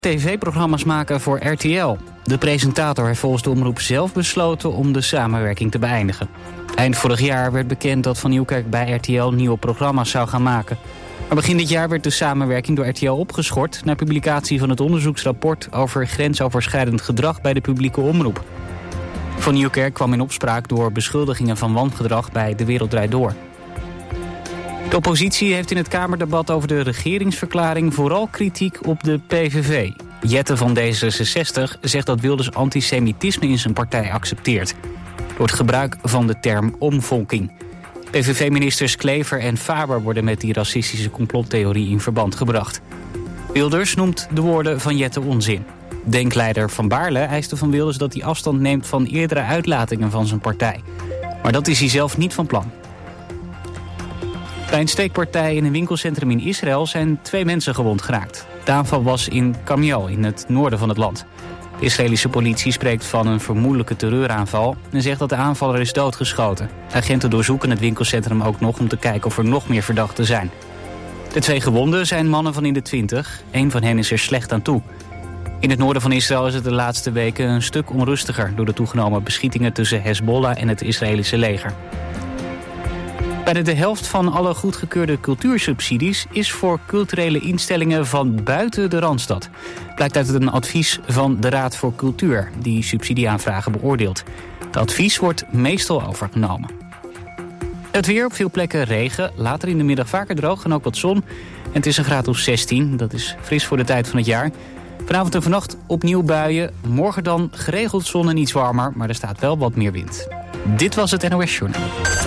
TV-programma's maken voor RTL. De presentator heeft volgens de omroep zelf besloten om de samenwerking te beëindigen. Eind vorig jaar werd bekend dat Van Nieuwkerk bij RTL nieuwe programma's zou gaan maken. Maar begin dit jaar werd de samenwerking door RTL opgeschort na publicatie van het onderzoeksrapport over grensoverschrijdend gedrag bij de publieke omroep. Van Nieuwkerk kwam in opspraak door beschuldigingen van wangedrag bij De Wereld Draait Door. De oppositie heeft in het Kamerdebat over de regeringsverklaring vooral kritiek op de PVV. Jette van D66 zegt dat Wilders antisemitisme in zijn partij accepteert door het gebruik van de term omvolking. PVV-ministers Klever en Faber worden met die racistische complottheorie in verband gebracht. Wilders noemt de woorden van Jette onzin. Denkleider Van Baarle eiste van Wilders dat hij afstand neemt van eerdere uitlatingen van zijn partij. Maar dat is hij zelf niet van plan. Bij een steekpartij in een winkelcentrum in Israël zijn 2 mensen gewond geraakt. De aanval was in Kamiel, in het noorden van het land. De Israëlische politie spreekt van een vermoedelijke terreuraanval en zegt dat de aanvaller is doodgeschoten. Agenten doorzoeken het winkelcentrum ook nog om te kijken of er nog meer verdachten zijn. De 2 gewonden zijn mannen van in de 20. 1 van hen is er slecht aan toe. In het noorden van Israël is het de laatste weken een stuk onrustiger door de toegenomen beschietingen tussen Hezbollah en het Israëlische leger. Bijna de helft van alle goedgekeurde cultuursubsidies is voor culturele instellingen van buiten de Randstad. Blijkt uit een advies van de Raad voor Cultuur, die subsidieaanvragen beoordeelt. Het advies wordt meestal overgenomen. Het weer, op veel plekken regen, later in de middag vaker droog en ook wat zon. En het is een graad of 16, dat is fris voor de tijd van het jaar. Vanavond en vannacht opnieuw buien, morgen dan geregeld zon en iets warmer, maar er staat wel wat meer wind. Dit was het NOS Journaal.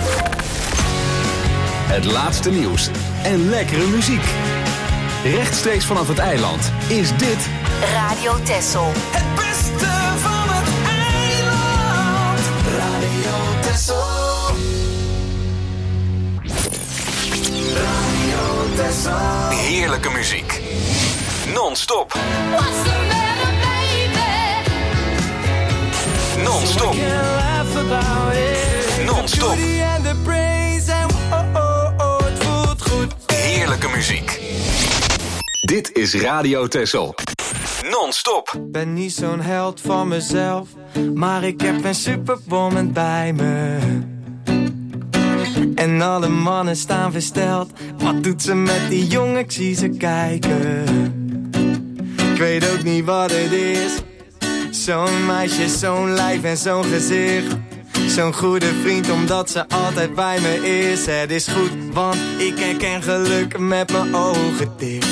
Het laatste nieuws en lekkere muziek. Rechtstreeks vanaf het eiland is dit Radio Texel. Het beste van het eiland. Radio Texel. Radio Texel. heerlijke muziek. Non-stop. What's the matter, baby? Non-stop. Non-stop. Heerlijke muziek. Dit is Radio Texel. Non-stop. Ben niet zo'n held van mezelf, maar ik heb een superwoman bij me. En alle mannen staan versteld. Wat doet ze met die jongen? Ik zie ze kijken. Ik weet ook niet wat het is. Zo'n meisje, zo'n lijf en zo'n gezicht. Zo'n goede vriend omdat ze altijd bij me is. Het is goed, want ik herken geluk met mijn ogen dicht.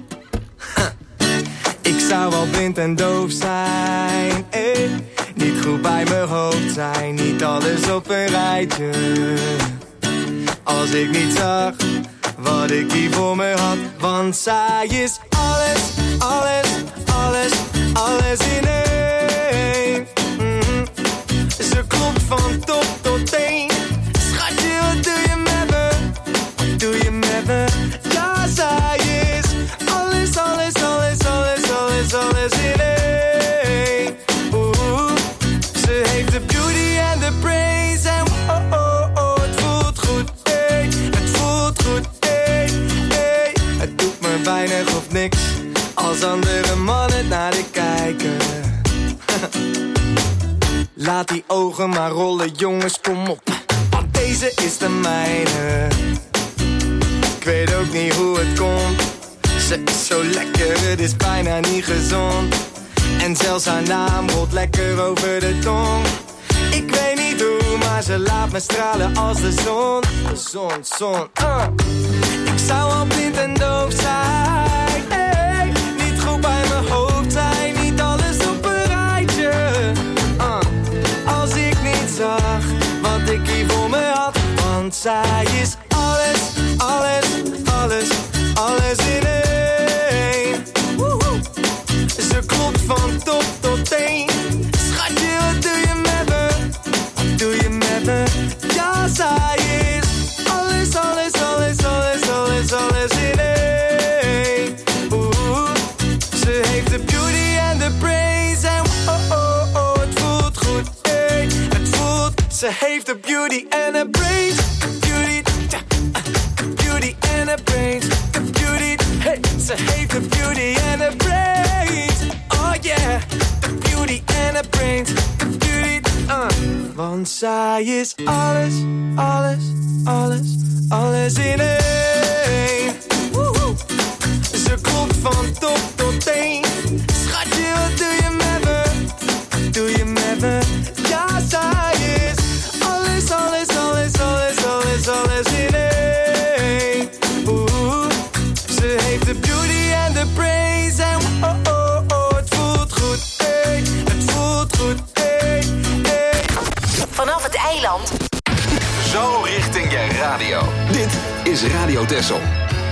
Ik zou wel blind en doof zijn, niet goed bij mijn hoofd zijn, niet alles op een rijtje. Als ik niet zag wat ik hier voor me had, want zij is alles, alles, alles, alles in één. Ze klopt van top tot teen. Schatje, wat doe je met me? Wat doe je met me? Ja, zij is alles, alles, alles, alles, alles, alles in één. Ze heeft de beauty en de praise en het voelt goed, het voelt goed, Het doet me weinig of niks als andere mannen naar de kijken. Laat die ogen maar rollen, jongens, kom op, want deze is de mijne. Ik weet ook niet hoe het komt. Ze is zo lekker, het is bijna niet gezond. En zelfs haar naam rolt lekker over de tong. Ik weet niet hoe, maar ze laat me stralen als de zon. De zon, Ik zou al blind en doof zijn, niet goed bij mijn hoofd zijn, niet alles op een rijtje. Als ik niet zag wat ik hier voor me had, want zij is alles, alles, alles, alles in één. Ze klopt van top tot teen. Schatje, wat doe je met me? Wat doe je met me? Ja, zij is alles, alles, alles, alles, alles, alles in één. Ze heeft de beauty en de praise en het voelt goed, het voelt. Ze heeft de beauty en de praise, beauty, beauty en de praise, de beauty, hey. Ze heeft de beauty en de praise. Want zij is alles, alles, alles, alles in één. Woehoe. Ze klopt van top tot teen. Schatje, wat doe je met me? Doe je met me? Ja, zij is alles, alles, alles, alles, alles, alles in één. Woehoe. Ze heeft de beauty en de praise. En oh, oh, oh, het voelt goed, hey. Het voelt goed, hey, hey. Vanaf het eiland. Zo richting je radio. Dit is Radio Texel.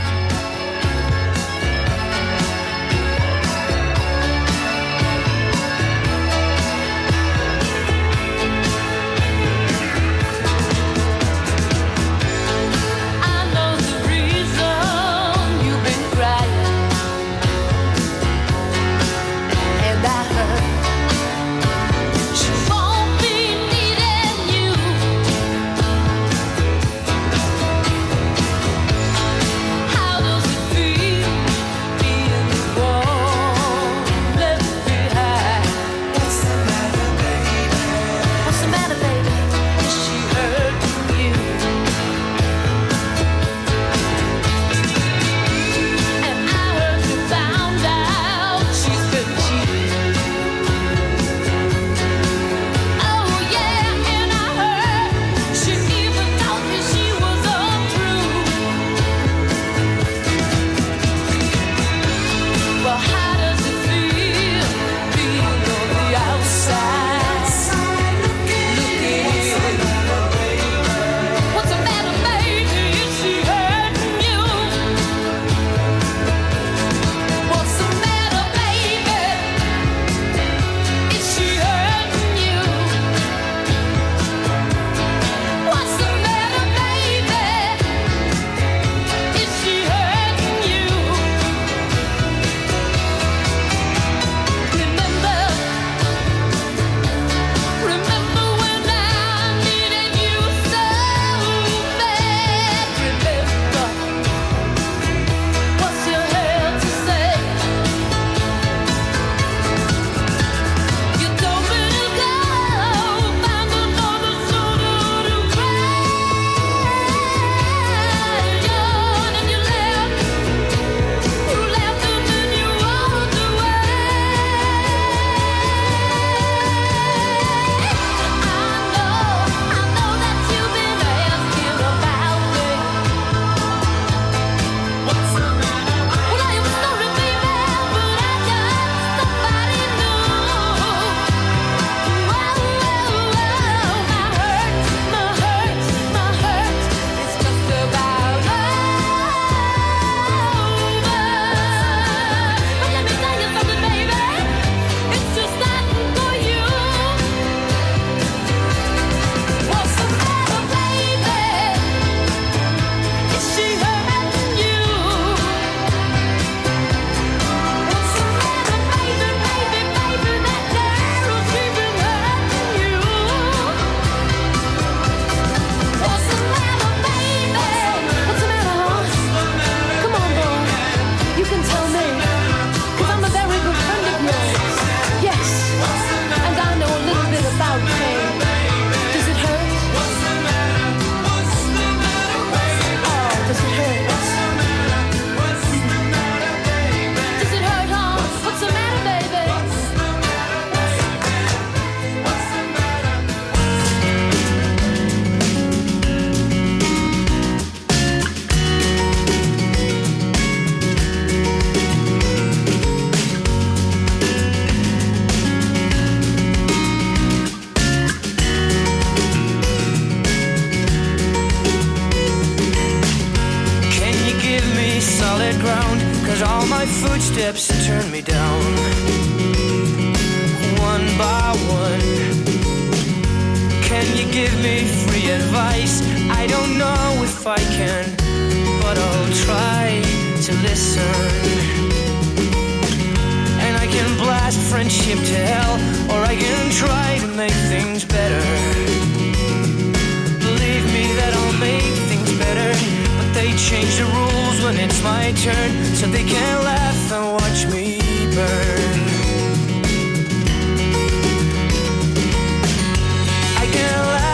Footsteps turn me down, one by one. Can you give me free advice? I don't know if I can, but I'll try to listen. And I can blast friendship to hell, or I can try to make things better. Believe me that I'll make things better, but they change the rules when it's my turn, so they can't laugh and watch me burn. I can't laugh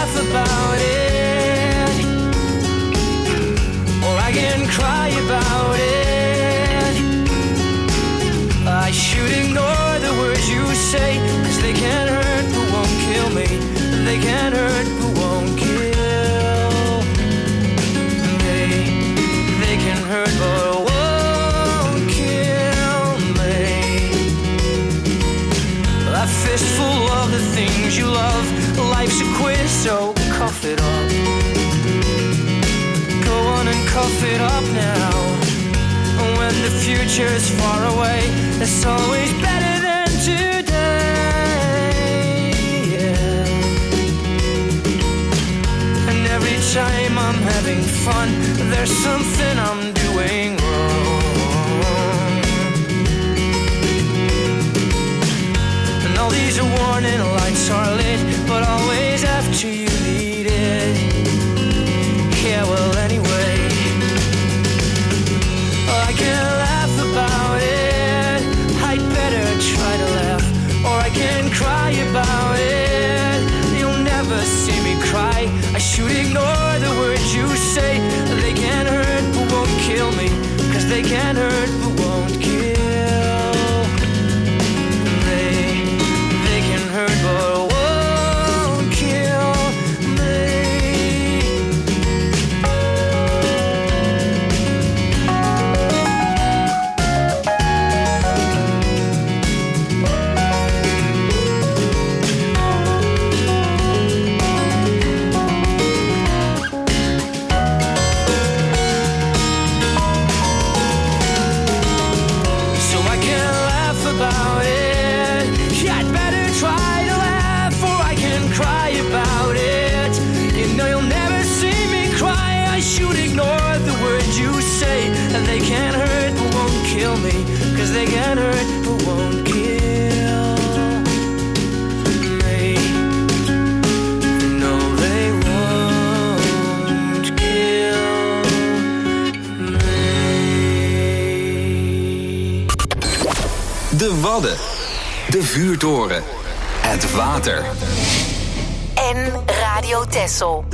me. They can hurt but won't kill me. They can hurt but won't kill me. A fistful of the things you love. Life's a quiz, so cough it up. Go on and cough it up now. When the future's far away, it's always better than today, yeah. And every time I'm having fun, there's something I'm doing wrong. And all these warning lights are lit, but always after you need it. Yeah, well, anyway, I can laugh about it. I'd better try to laugh, or I can cry about it. You'll never see me cry. I should ignore the words you say. They can hurt but won't kill me, 'cause they can hurt but won't kill. They can hurt but won't kill me. About it, yeah, I'd better try to laugh, or I can cry about it. You know you'll never see me cry. I should ignore the words you say. And they can't hurt but won't kill me, 'cause they can hurt but won't kill me. No, they won't kill me. De Wadden, de vuurtoren, het water. En Radio Texel.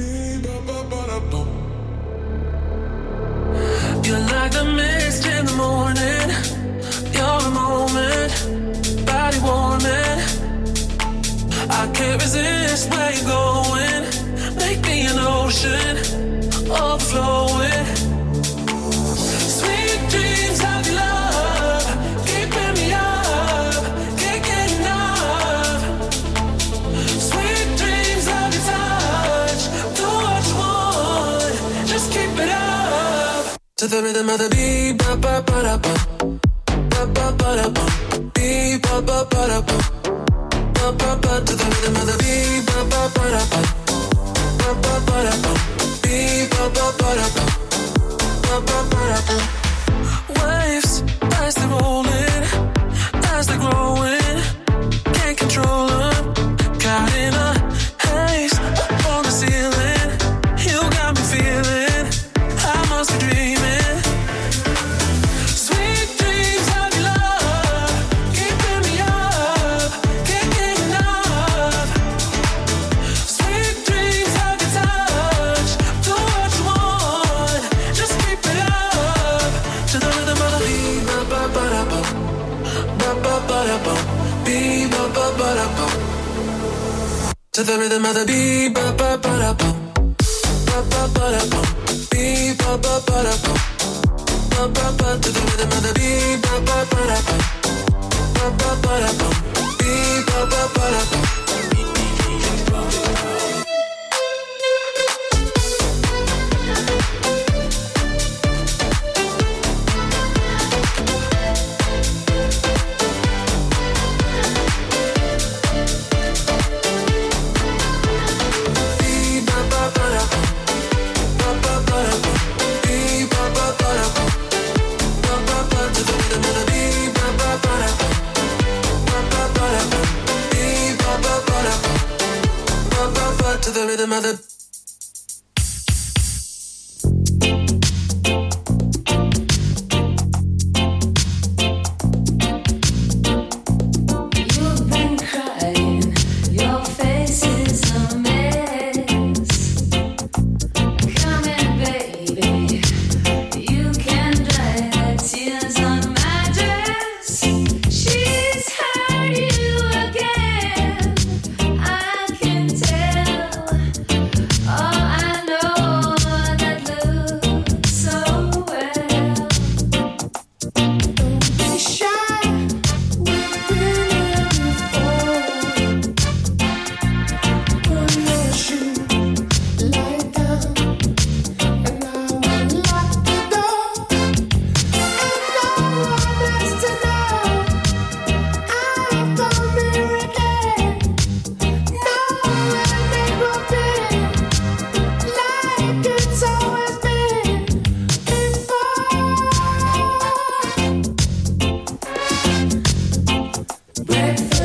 You're like the mist in the morning. You're a moment, body warming. I can't resist where you're going. Make me an ocean, overflowing. Sweet dreams of your love, keeping me up, can't get enough. Sweet dreams of your touch, do what you want, just keep it up. To the rhythm of the beat, ba ba ba da ba, ba ba ba da ba, beat ba ba ba da ba, ba ba ba. To the rhythm of the beat, ba ba ba da ba, ba ba ba da ba, beat ba ba ba da ba, ba ba ba da ba. Waves as they're rolling, as they're growing, can't control them. Caught in a haze up on the ceiling, you got me feeling I must be dreaming. Sweet dreams of your love, keeping me up, can't get enough. Sweet dreams of your touch, do what you want, just keep it up. To the rhythm of the beat, ba ba ba da ba, ba ba ba da ba, beat ba ba ba da ba. To the rhythm of the beat, ba ba ba da ba, ba ba ba da ba, beat ba ba ba da ba, ba ba ba. To the rhythm of the beat, ba ba ba da ba, ba ba ba da ba, beat ba ba ba da ba. To the rhythm of the She's hurt you again. I can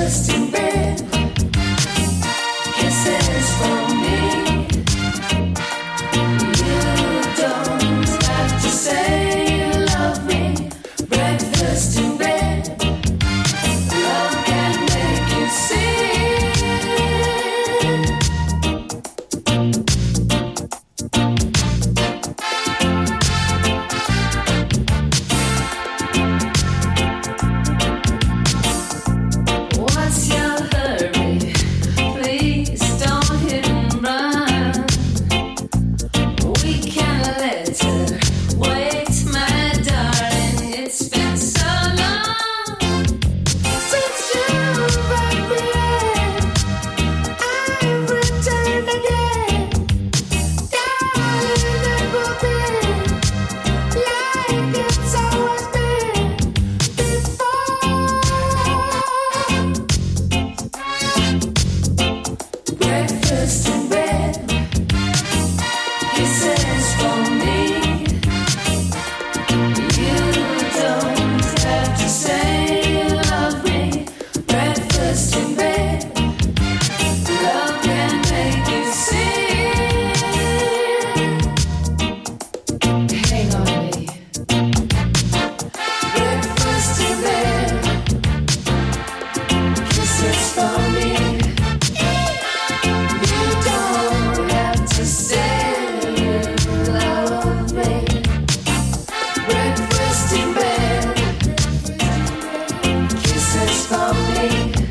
Breakfast in bed, kisses from me. You don't have to say you love me. Breakfast in bed, love can make you see. What's your hurry? Please don't hit and run. We can let her wait, my darling. It's been so long since you've brought me in. I've returned again, darling. It will be like it's always been before. Breakfast in bed, kisses from me. You don't have to say you love me. Breakfast in bed, love can make you sing. Hang on me. Breakfast in bed, kisses from me. You don't have to say you love me. Breakfast in bed, kisses from me.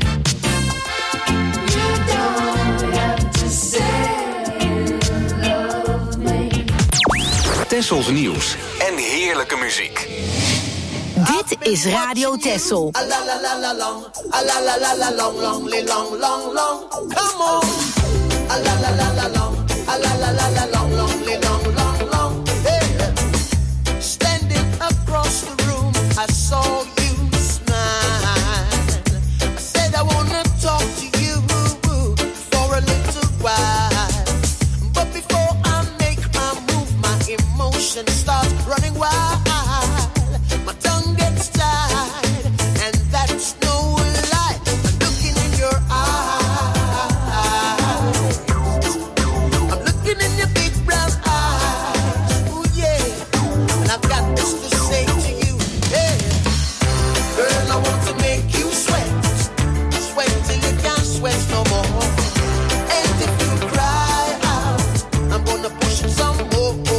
You don't have to say you love me. Tessels nieuws en heerlijke muziek. Dit is Radio Tessel. A la la la la long, a la la la la long, long, long, long, long. Come on. A la la la la long, a la la la la long, long, long, long, long. Hey. Standing across the room, I saw you smile. I said I wanna talk to you for a little while. But before I make my move, my emotions start running wild. My tongue gets tied, and that's no lie. I'm looking in your eyes. I'm looking in your big brown eyes. Ooh, yeah. And I've got this to say to you. Hey. Girl, I want to make you sweat. Sweat till you can't sweat no more. And if you cry out, I'm gonna push it some more.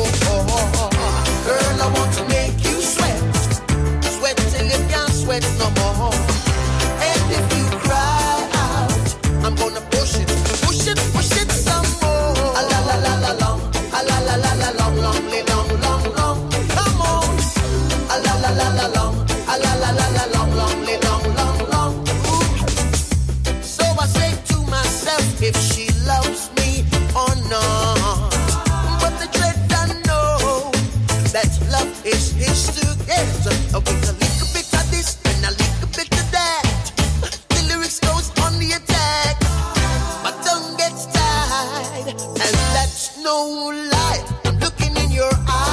Girl, I want to make you sweat. Sweat till you can't sweat no more. And if you cry out, I'm gonna push it some more. A la la la la long, a la la la la long, long, long, long, long. Come on. A la la la la long, a la la la la long, long, long, long, long. Ooh. So I say to myself, if she loves me or not. But the dread I know that love is his to get. With a little bit of this and a little bit of that, the lyrics goes on the attack. My tongue gets tied, and that's no lie. I'm looking in your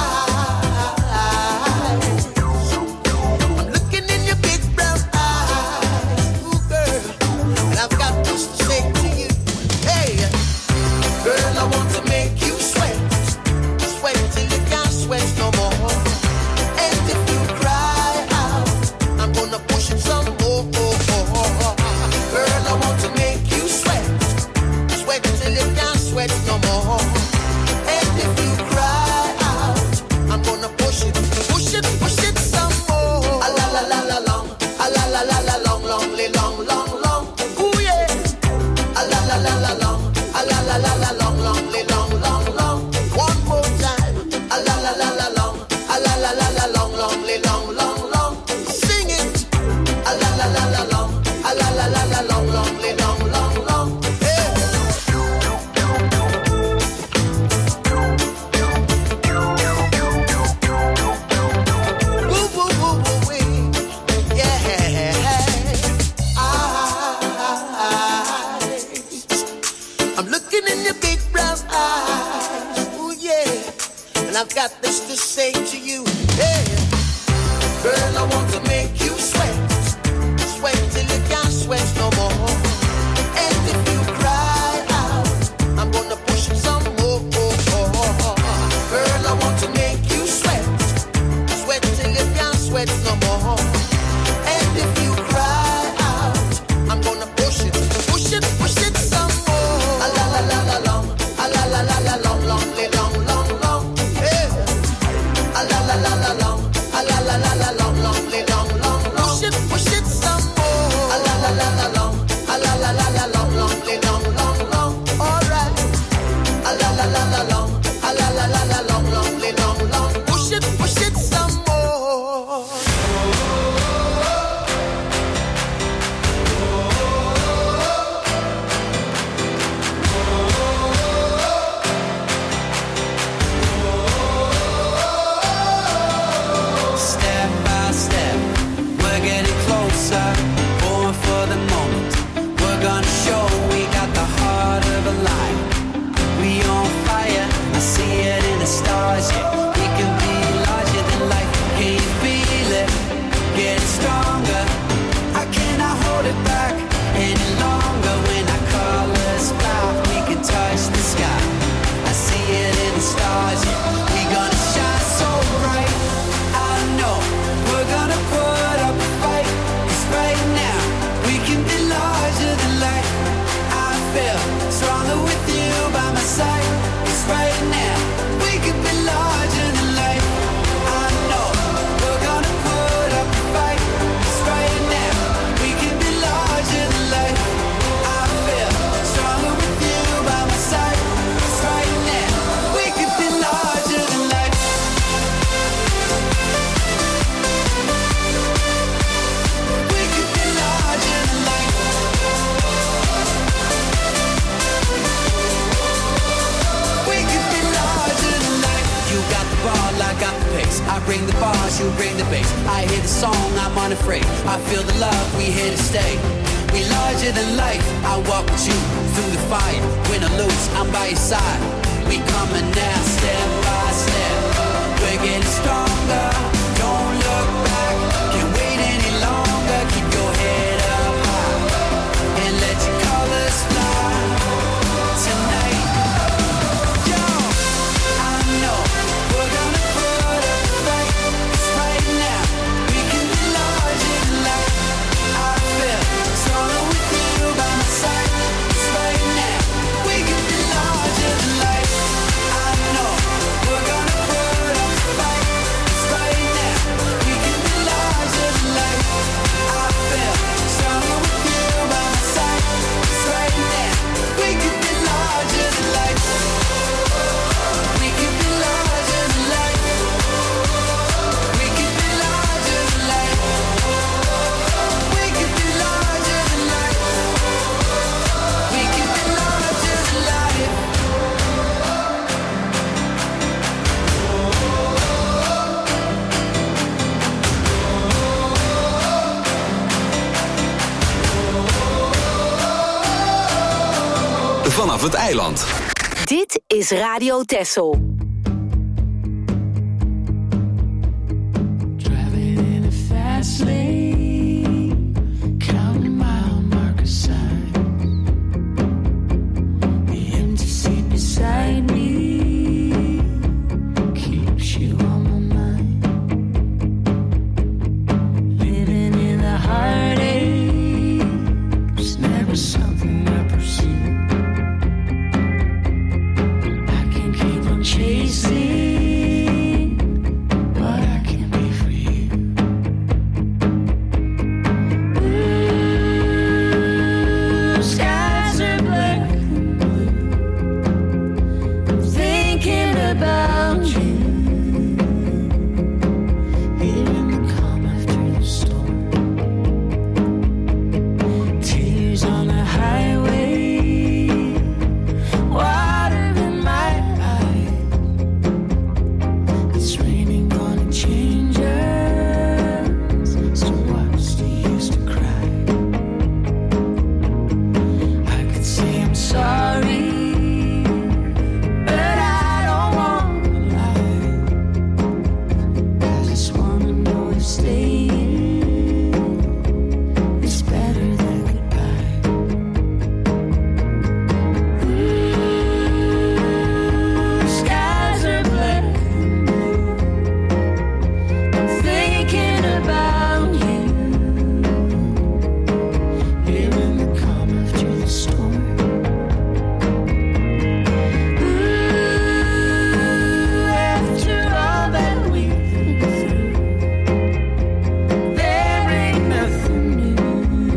eyes. I'm looking in your big brown eyes. Ooh, girl, and I've got this to say to you. Hey, girl, I want to make you sweat. Sweat till you can't sweat no more. And if you cry out, I'm gonna push it some more. Girl, I want to make you sweat. Sweat till you can't sweat no more. And if you cry out, I'm gonna push it some more. A la la la la long, a la la la la long, long, long, long, long. Ooh yeah. A la la la la long, a la la la la long, long, long, long, long. One more time. A la la la la long, a la la la la long, long, long, long, long. Sing it. A la la la la long, a la la la la long, long, long, long, long. Hey. Woo, woo, woo, woo, wee. Yeah. I'm looking in your big brown eyes. Ooh yeah. And I've got this to say to you. Hey. Girl, I want to make you sweat. Sweat till you can't sweat no more. I hear the song, I'm unafraid. I feel the love, we here to stay. We larger than life, I walk with you through the fire. Win or lose, I'm by your side. We coming now, step by step. We're getting stronger, don't look back. Can't wait any longer, keep your head up high. And let your colors fly tonight. Yo, I know we're gonna put up a fight. 'Cause right now, we can be larger than life. I feel stronger with you by my side. 'Cause right now, we can be larger than life. I know we're gonna put up a fight. 'Cause right now, we can be larger than life. I feel stronger with you by my side. 'Cause right now, we can be larger than life. We can be larger than life. We can be larger than life. We can be larger than life. We can be larger than life. Vanaf het eiland. Dit is Radio Texel. Driving in a fast lane, counting mile marker signs. The empty seat beside me keeps you on my mind. Living in the heartache was never something I pursued. Chasing what I can be for you. Ooh, skies are black and blue. I'm thinking about you. Hearing the calm after the storm. Tears on the highway. Water in my it's raining, gonna change us. So what's the use to cry? I could say I'm sorry, but I don't wanna lie. I just wanna know if staying is better than goodbye. Ooh, skies are black. Thinking about you, hearing the calm after the storm. Ooh, after all that we've been through, there ain't nothing new.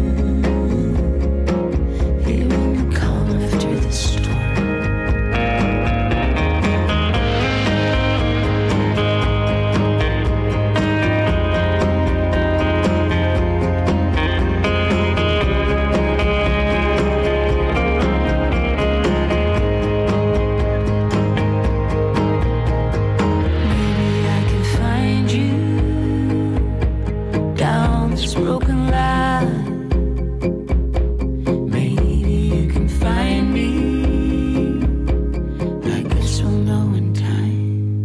Hearing the calm after the storm. Maybe I can find you down this broken line. Maybe you can find me. I guess we'll know in time.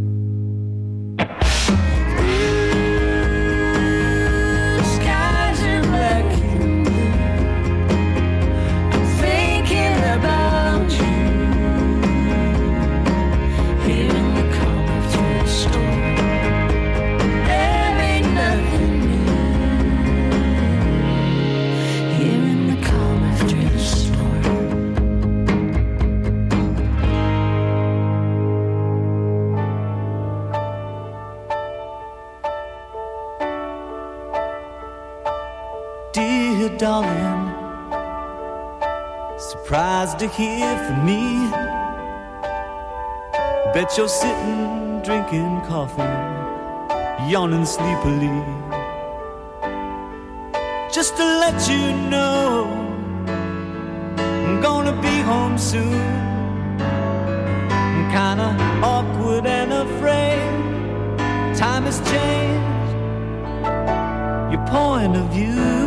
Ooh, skies are black and blue. I'm thinking about you. Hearing the calm after the storm. There ain't nothing new. Hearing the calm after the storm. Dear darling, surprised to hear from me. Bet you're sitting, drinking coffee, yawning sleepily. Just to let you know, I'm gonna be home soon. I'm kinda awkward and afraid. Time has changed. point of view.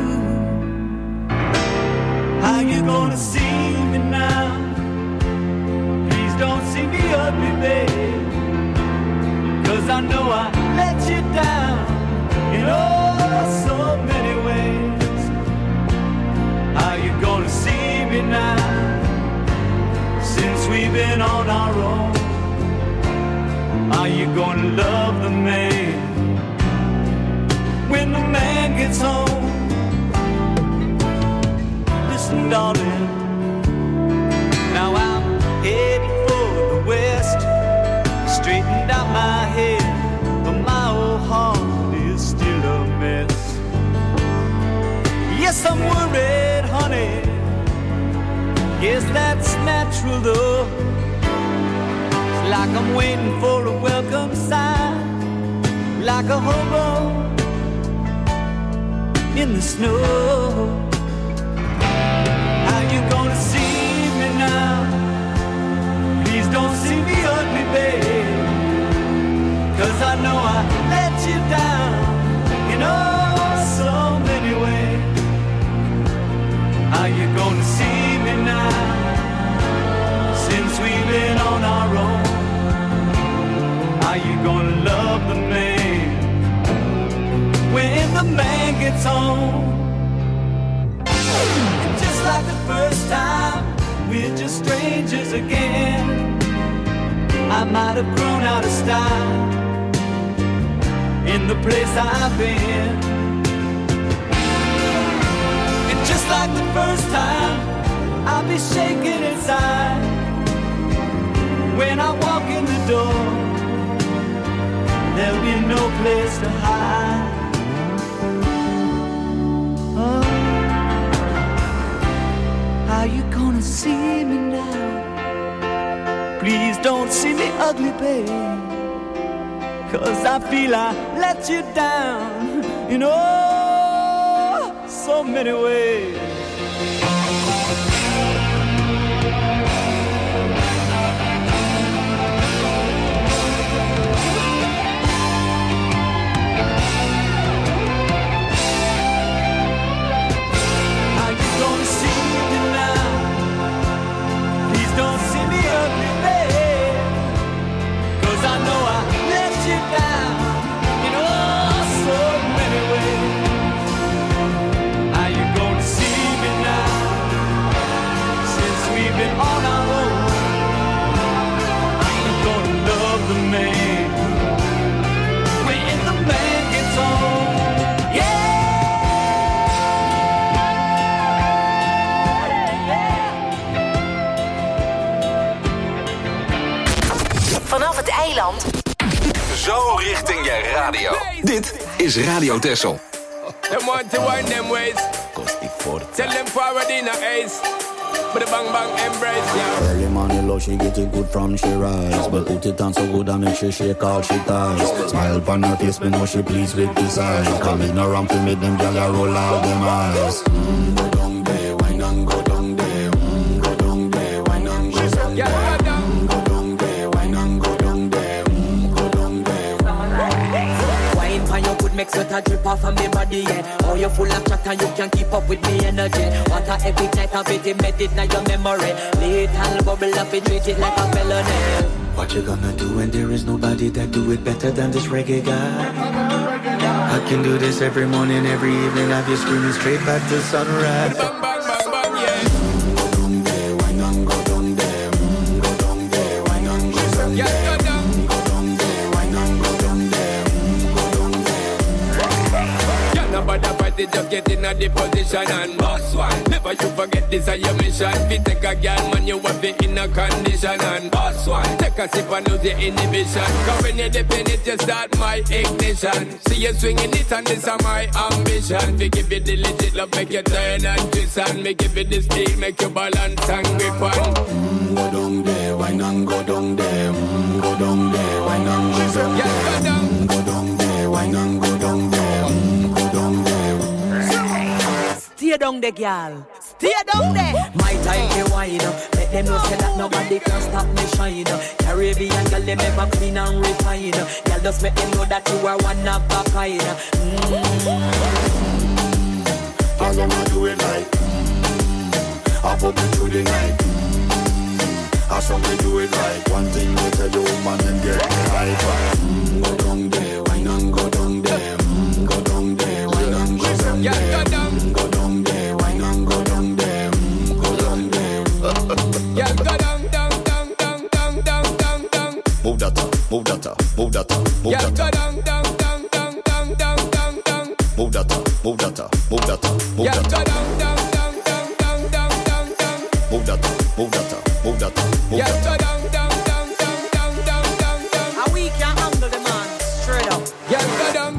How you gonna see me now? Please don't see me ugly, babe, 'cause I know I let you down in oh so many ways. How you gonna see me now? Since we've been on our own, are you gonna love the man when the man gets home? Listen, darling, now I'm headed for the west, straightened out my head, but my old heart is still a mess. Yes, I'm worried, honey, guess that's natural though. It's like I'm waiting for a welcome sign, like a hobo in the snow. How you gonna see me now? Please don't see me ugly, babe, 'cause I know I let you down in oh so many ways. How you gonna see me now? Since we've been on our own, are you gonna love the man when the man gets home? And just like the first time, we're just strangers again. I might have grown out of style in the place I've been. And just like the first time, I'll be shaking inside when I walk in the door. There'll be no place to hide. Oh, how you gonna see me now? Please don't see me ugly, babe, 'cause I feel I let you down in oh so many ways. Don't see me ugly, babe, 'cause I know I let you down in oh so many ways. How you gonna see me now? Since we've been on our own, are you gonna love the man when the man gets home? Yeah. Vanaf het eiland. Zo richting je radio. Dit is Radio Texel. Them want to wind them ways. Tell them forward in a ace. But the bang bang embrace, yeah. Early morning love, she get it good from she rise. But put it on so good I make she shake all she ties. Smile upon her face, me know she pleased with this eyes. Coming around to make them gyal roll out them eyes. Go down there, wine and go down there. Go down there, wine and go down there. Make sweat drip off of me body, yeah. Oh, you're full of chat and you can't keep up with me energy. What a epic night of it, embedded in your memory. Little bubble up, it treat it like a felony. What you gonna do when there is nobody that do it better than this reggae guy? I can do this every morning, every evening. Have you screaming straight back to sunrise. Bang bang bang bang, yeah. Go down there, wine and go down there. Go down there, wine and go down there. Yeah, go down. Go down there, wine and go down there. Go down there. Yeah, nobody fight it, just get in a the position and boss one. Never you forget this is your mission. If you take a girl, man, you have it in a condition and boss one. Take a sip and lose your inhibition. Cause when you dip in it, you start my ignition. See you swinging it and this is my ambition. We give you the legit love, make you turn and twist and me give you the steel, make you balance and grip on. Go down there, wine and go down there. Go down there, wine and go down there. Yeah, go down. Go down there, wine and go down there. Go down there. Stay down there, girl. Stay down there. My time to wine. Let them know say that nobody can stop me shine. Caribbean girl, them ever clean and refine. Girl, just make them know that you are one of a kind. All them a do it like I put me through the night. I saw me do it right. One thing we tell the woman and get me hyper. Go down there, wine and go down there. Go down there, wine and go down there. Go down there, wine and go down there. Go down there. Yeah, go down, down, down, down, down, down, down, down. Move that up, move that up, move that up, move yeah, that go up. down, down, down, down, down, down, down, down. Move that up, move that up, move that up, move yeah, that go up. down, down, down, down, down, down, down, down. Move that up, move that up, move that up, move yeah, that go up. down, down, down, down, down, down, down, down. How we can handle the man straight up. Yeah, go down.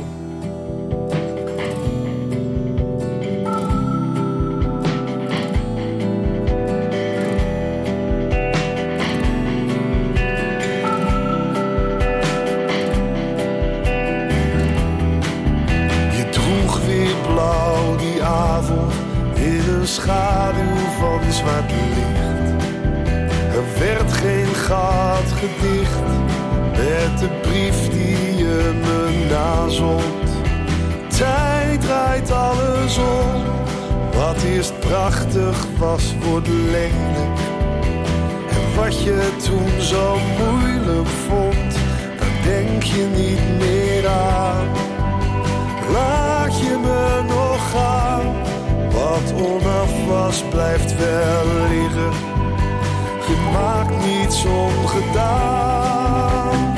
Schaduw van zwart licht. Er werd geen gat gedicht met de brief die je me nazond. Tijd draait alles om. Wat eerst prachtig was, wordt lelijk. En wat je toen zo moeilijk vond, daar denk je niet meer aan. Laat je me nog gaan. Wat onaf was, blijft wel liggen. Je maakt niets ongedaan.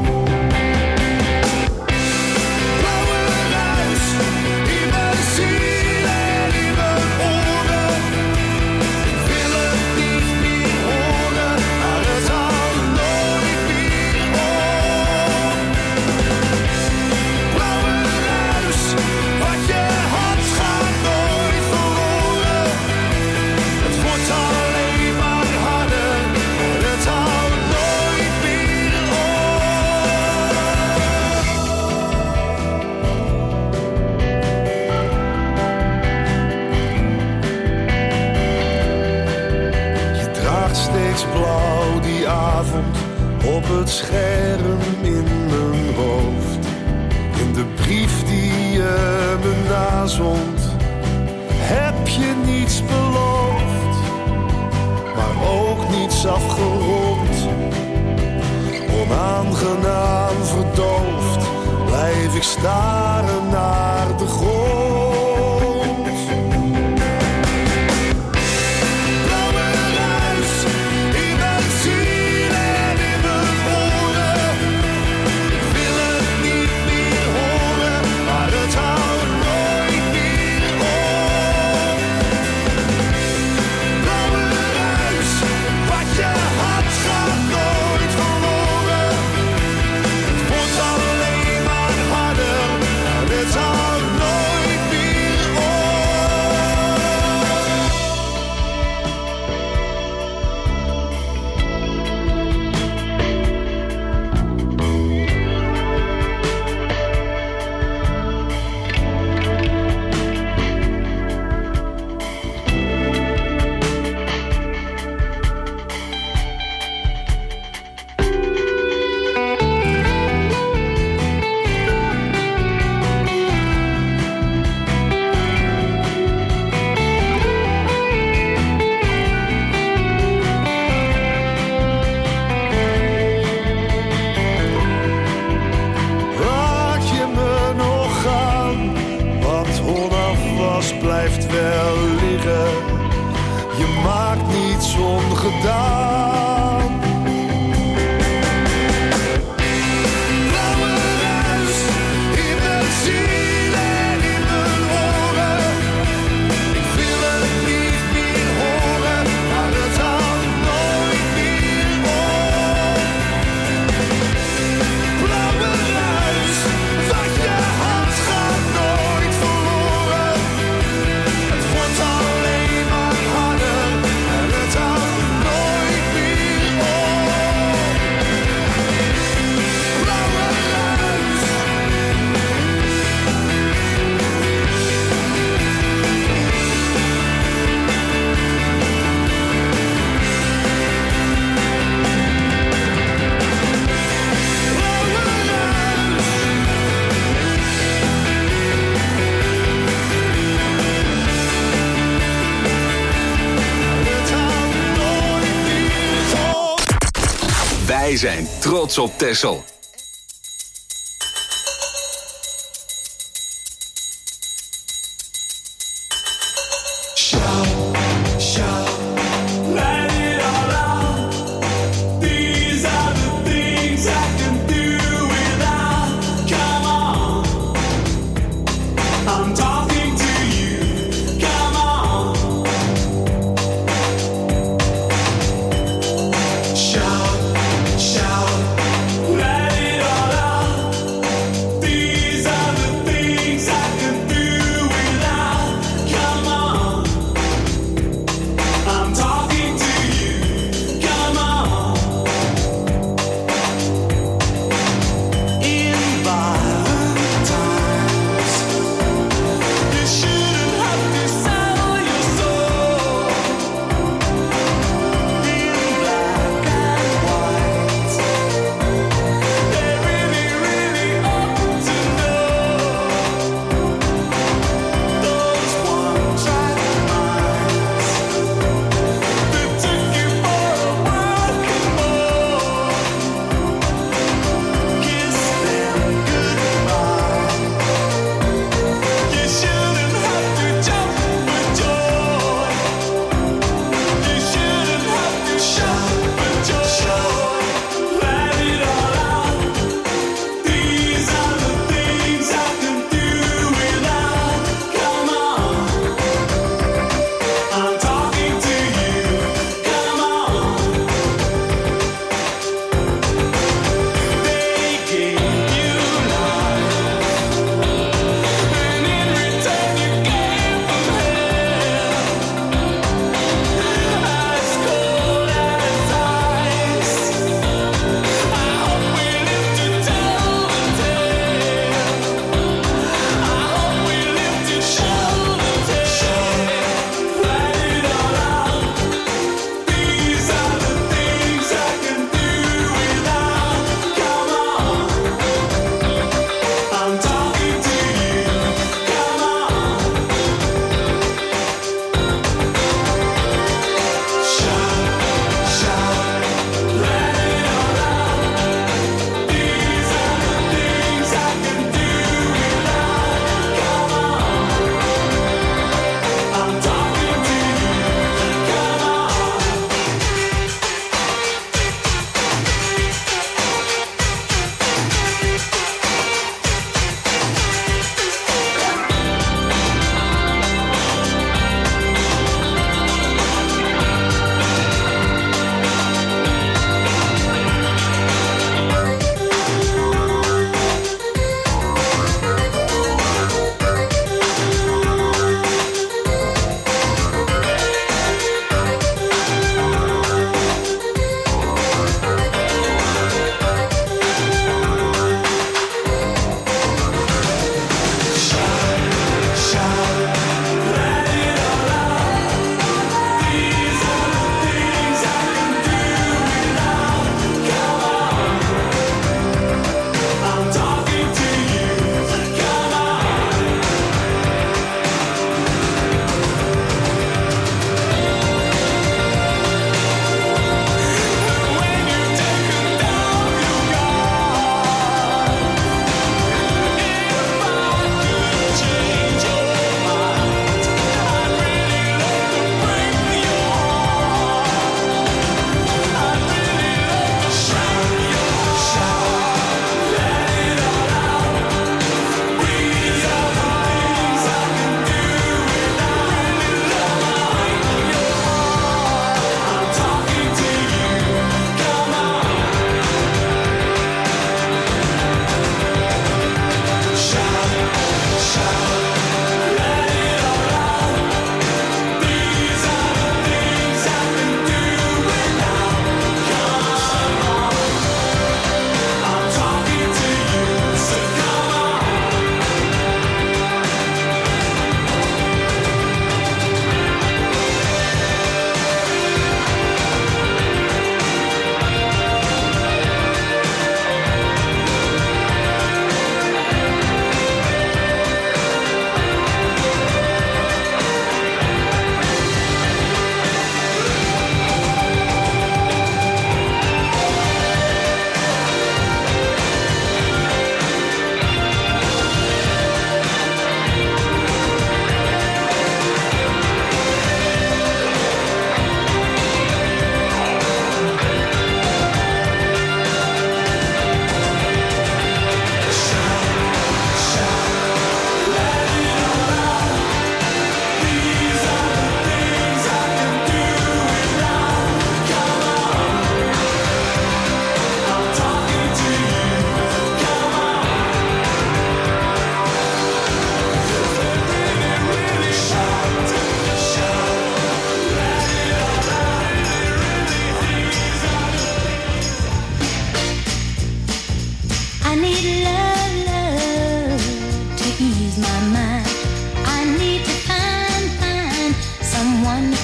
Blauwe ruis in mijn ziel en in mijn oren. Ik wil het niet meer horen, maar het houdt nooit meer op. Blauwe ruis, wat je had gaat nooit verloren. Het wordt alleen maar harder en het houdt nooit meer op. Je draagt steeds blauw die avond op het scherm in mijn hoofd. In de brief die je me nazond, heb je niets beloofd, maar ook niets afgerond. Onaangenaam verdoofd, blijf ik staren naar de grond. Blauwe ruis in mijn ziel en in mijn oren. Ik wil het niet meer horen, maar het houdt nooit meer op. Blauwe ruis, wat je had gaat nooit verloren. Het wordt alleen maar harder en het houdt nooit meer op. Laat je me nog gaan, wat onaf was blijft wel liggen. Je maakt niets ongedaan. Blauwe ruis in mijn ziel en in mijn oren. Ik wil het niet meer horen, maar het houdt nooit meer op. Blauwe ruis, wat je had gaat nooit verloren. Het wordt alleen maar harder en het houdt nooit meer Wij zijn trots op Texel. Let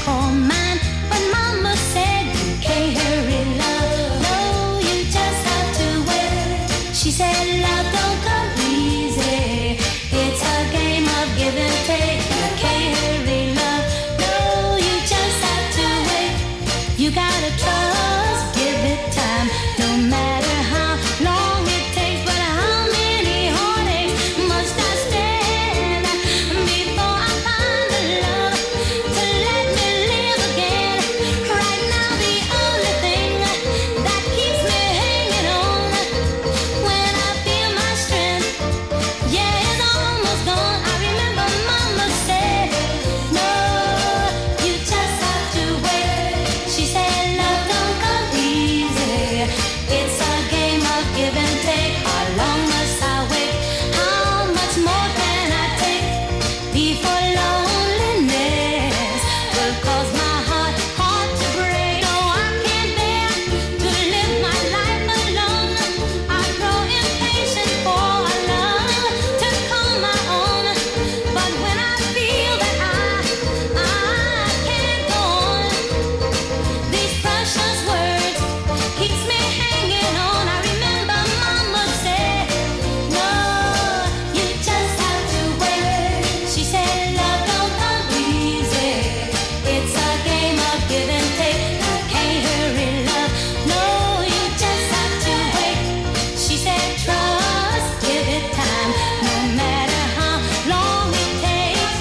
call mine. But mama said you can't hurry love. No, you just have to wait. She said love don't come easy. It's a game of give and take. You can't hurry love. No, you just have to wait. You gotta trust, give it time. No matter how long it takes, but how many heartaches must I stand before I find the love to let me live again? Right now the only thing that keeps me hanging on when I feel my strength, yeah, it's almost gone. I remember mama said, no, you just have to wait. She said love don't come easy. It's a game of give and take. How long must I wait? How much more can I take before loneliness will cause my heart to break? No, I can't bear to live my life alone. I grow impatient for a love to call my own. But when I feel that I can't go on, these precious words keeps me hanging on. I remember mama said, no, you just have to wait. She said love don't come easy. It's a game of give and take. You can't hurry love. No, you just have to wait. She said trust, give it time. No matter how long it takes.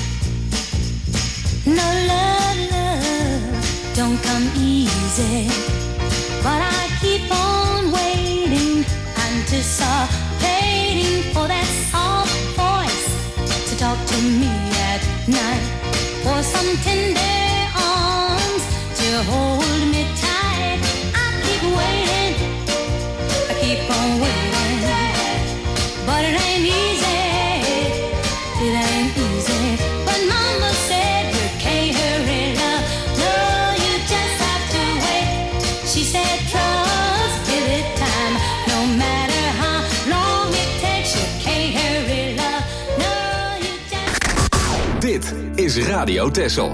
No love don't come easy. But I keep on waiting, anticipating for that soft voice to talk to me at night, for some tender arms to hold me tight. I keep waiting, I keep on waiting, but it ain't easy, it ain't easy. But mama said you can't hurry love. No, you just have to wait. She said trust, give it time. No matter how long it takes, you can't hurry love. No, you just... Dit is Radio Texel.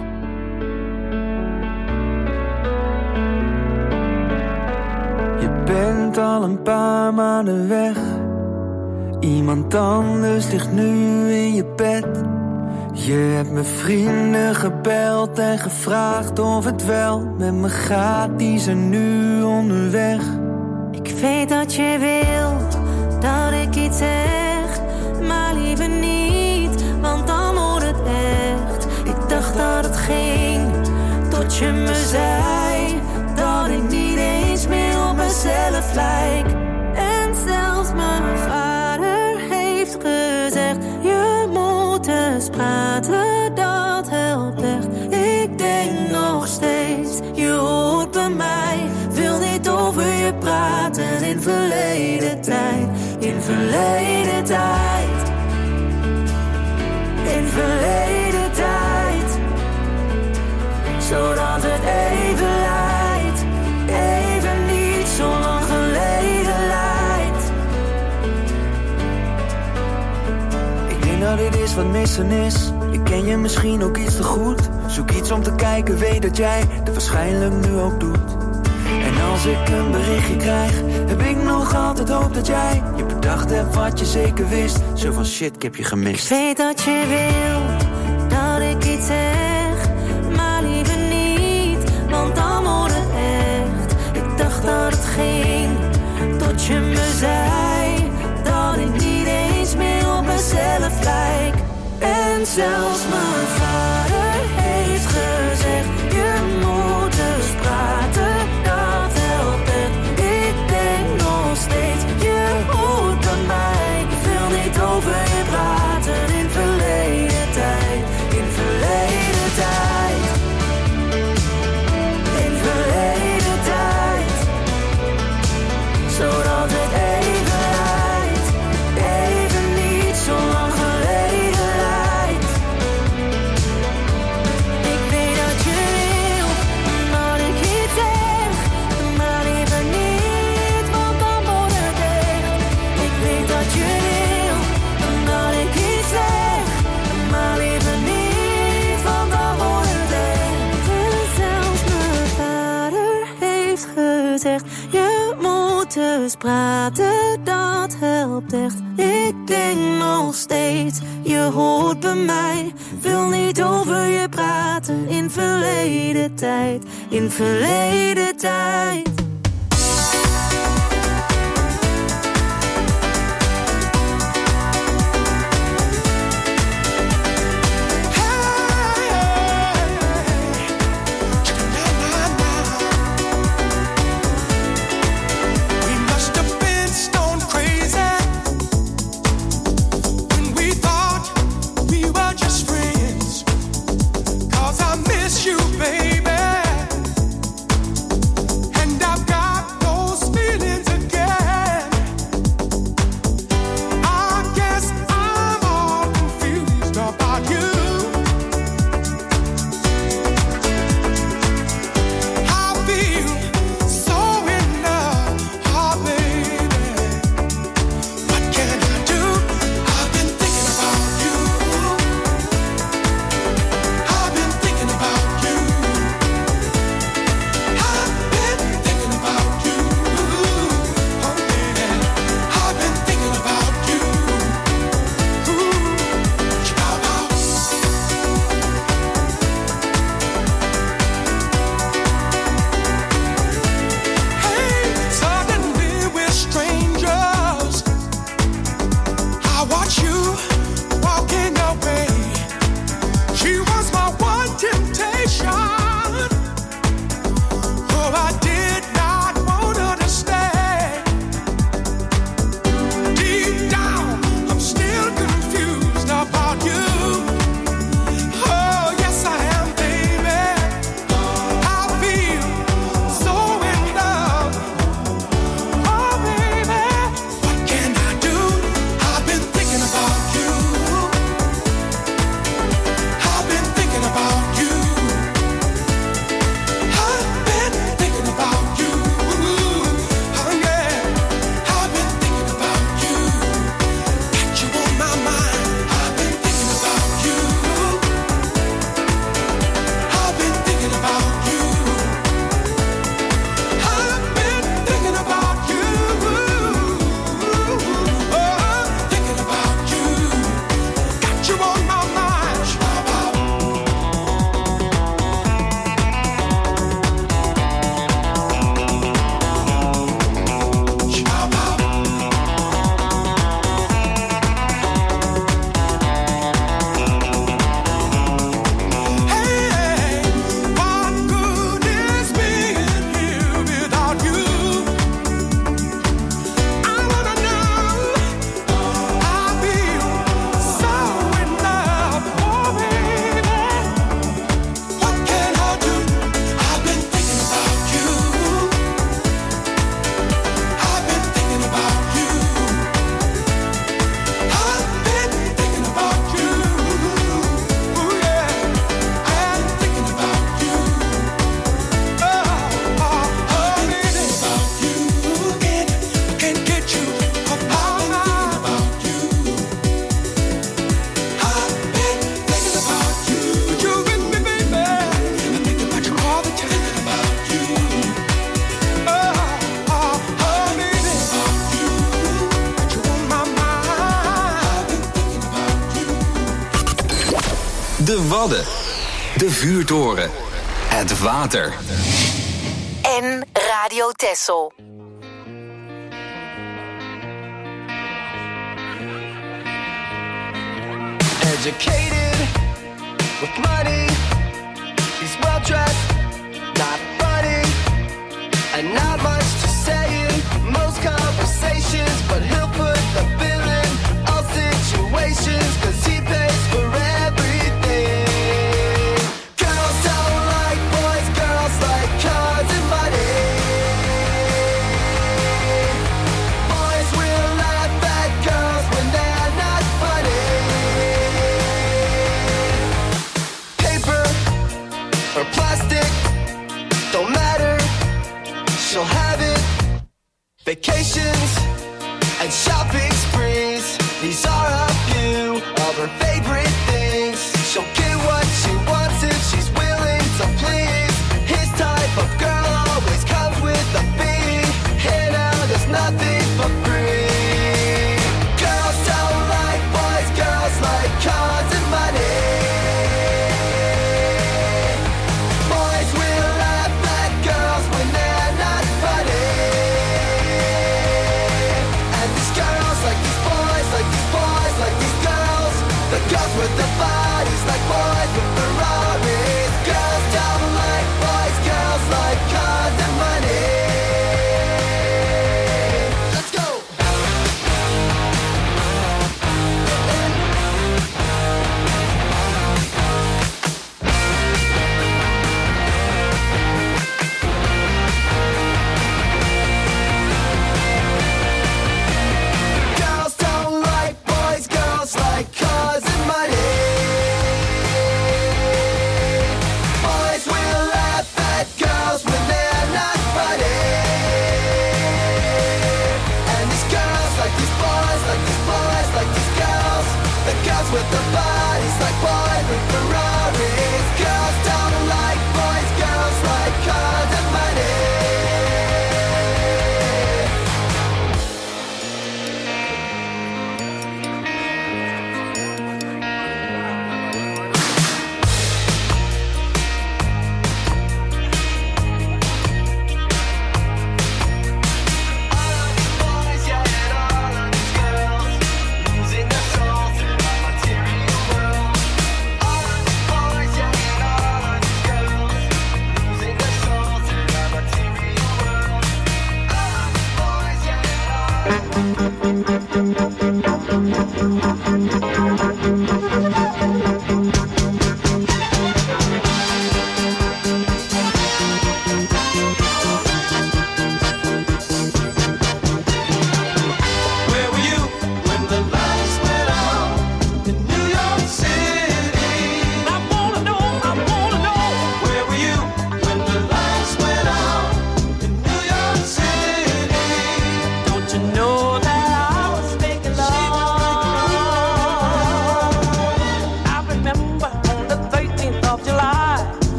Je bent al een paar maanden weg. Iemand anders ligt nu in je bed. Je hebt mijn vrienden gebeld en gevraagd of het wel met me gaat. Die zijn nu onderweg. Ik weet dat je wil dat ik iets zeg, maar liever niet, want dan wordt het echt. Ik dacht dat het ging, tot je me zei dat ik niet eens meer op mezelf lijk. En zelfs mijn vader heeft gezegd, je moet eens praten, dat helpt echt. Ik denk nog steeds, je hoort bij mij, wil niet over je praten in verleden tijd. In verleden tijd. In verleden tijd. Zodat het even lijkt, even niet zo lang geleden lijkt. Ik denk dat dit is wat missen is. Ik ken je misschien ook iets te goed. Zoek iets om te kijken, weet dat jij dat waarschijnlijk nu ook doet. En als ik een berichtje krijg, heb ik nog altijd hoop dat jij je bedacht hebt wat je zeker wist. Zo van shit, ik heb je gemist. Ik weet dat je wil dat ik iets zeg, maar liever niet, want dan wordt het echt. Ik dacht dat het ging, tot je me zei dat ik niet eens meer op mezelf lijk. En zelfs mijn vader heeft gezegd, je moet eens praten, dat helpt echt. Ik denk nog steeds, je hoort bij mij. Ik wil niet over je praten in verleden tijd. Dus praten, dat helpt echt. Ik denk nog steeds, je hoort bij mij. Wil niet over je praten in verleden tijd. In verleden tijd. You, baby. De Wadden, de vuurtoren, het water. En Radio Texel. Educated with money, he's well dressed, not funny, and not much to say in most conversations, but he'll put the bill in all situations, 'cause he pays for everything. Girls don't like boys, girls like cars and money. Boys will laugh at girls when they're not funny. Paper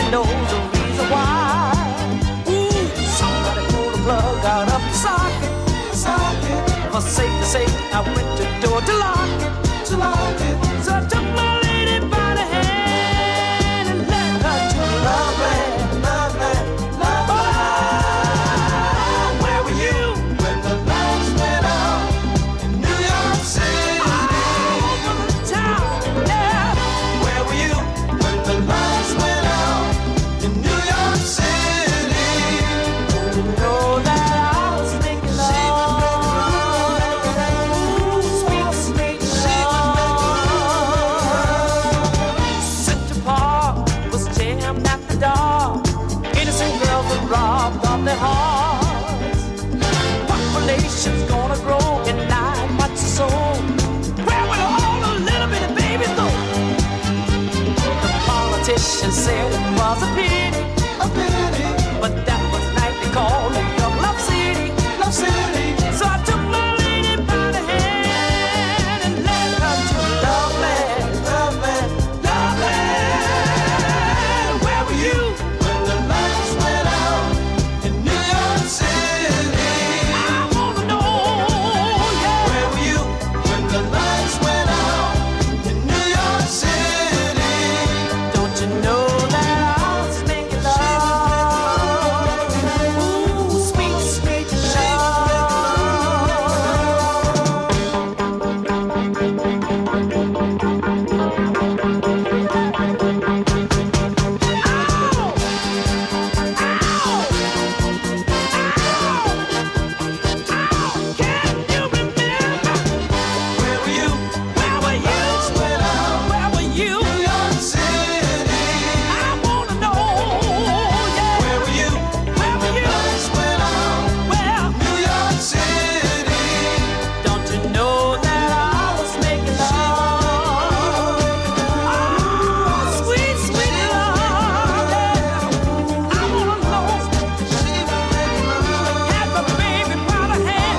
nobody knows the reason why. Ooh, somebody pulled the plug out of the socket. For safe to say, I went to the door to lock it. So I took my lady by the hand and led her to Loveland. Oh, where were you when the lights went out in New York City? All over the town, yeah. Where were you when the lights went out in New York City? You know that I was making love. Robbed of their hearts. What relation's gonna grow in life? What's the soul? Where will all the little bitty babies go? The politician said it was a pity, but that was night they called New York Love City. So I took my lady by the hand and led her to Loveland. Where were you when the lights went out in New York City? I wanna know, yeah. Where were you when the lights went out in New York City? Don't you know that I was making love? Ooh, sweet, sweet love. Where were you? Where were you? Where were you? New York City. I wanna know, yeah. Where were you? Where were you? Lights went out. Where? New York City. Don't you know that I was making love? Oh, sweet, sweet love, yeah. I wanna know. Had my baby by the hand.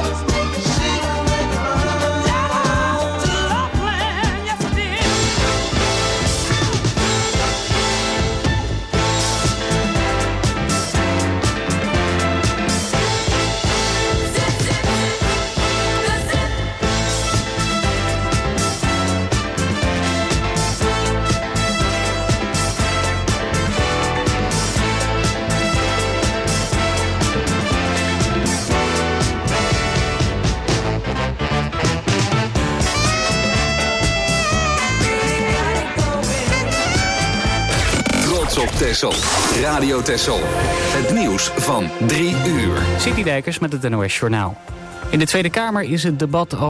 Trots op Texel. Radio Texel. Het nieuws van 3 uur. City Dijkers met het NOS Journaal. In de Tweede Kamer is het debat over